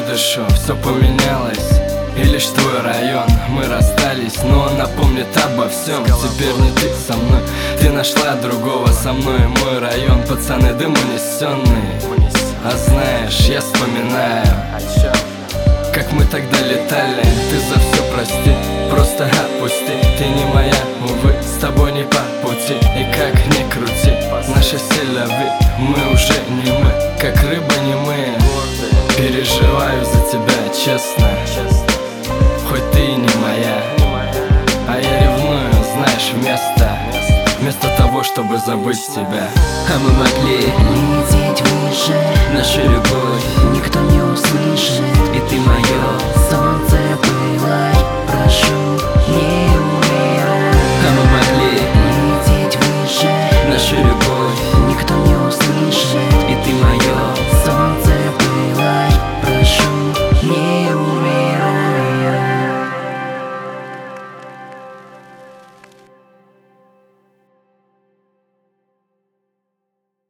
дышу, все поменялось. И лишь твой район, мы расстались, но он напомнит обо всем. Теперь не ты со мной, ты нашла другого со мной. Мой район, пацаны, дым унесенный. А знаешь, я вспоминаю, как мы тогда летали. Ты за все прости, просто отпусти. Ты не моя, увы, с тобой не по пути. И как ни крути, наша селяви, мы уже не мы, как рыба не мы. Переживаю за тебя, честно, хоть ты и не моя. А я ревную, знаешь, вместо того, чтобы забыть тебя. А мы могли лететь выше, нашу любовь никто не